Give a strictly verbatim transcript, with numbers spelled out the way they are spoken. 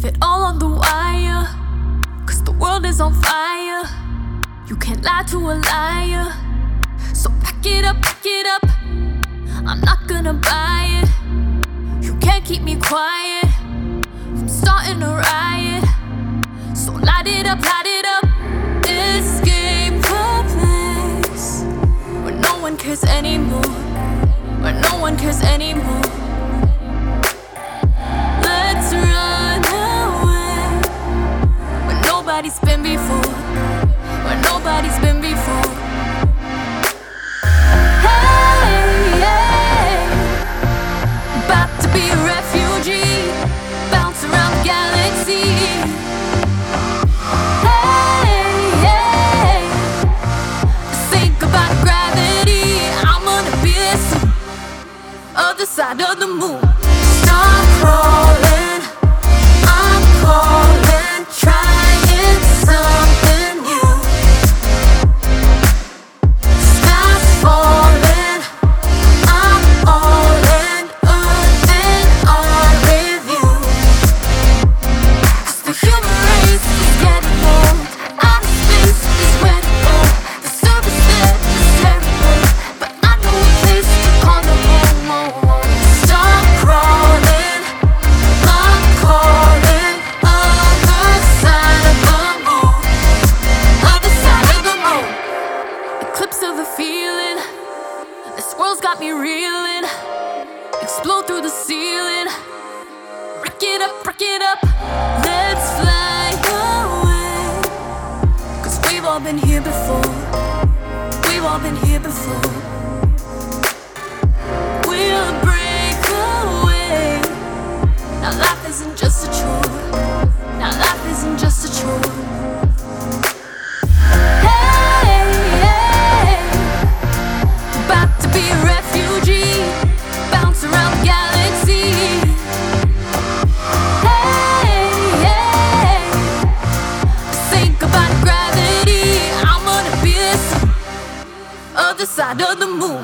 Leave it all on the wire, cause the world is on fire. You can't lie to a liar, so pack it up, pack it up. I'm not gonna buy it. You can't keep me quiet. I'm starting a riot, so light it up, light it up. Escape the place where no one cares anymore, where no one cares anymore. Let's run away where nobody's been before, where nobody's been before. Hey, hey, about to be a refugee, bounce around the galaxy. Hey, hey, think about gravity. I'm gonna be this other side of the moon. Start crawling, I'm calling, trying something new. Sky's falling, I'm all in, Earth and on review. Cause the human race is getting old, outer space is where to go. The surface there is terrible, but I know a place to call the home. Start crawling, I'm calling, other side of the moon, other side of the moon. Eclipse of the feeling, this world's got me reeling. Explode through the ceiling, break it up, break it up. Let's fly away, cause we've all been here before, we've all been here before. We'll break away. Now life isn't just a chore, now life isn't just a chore. Hey, hey, about to be a refugee, bounce around the galaxy. Hey, hey, think about gravity. I'm gonna be this other side of the moon.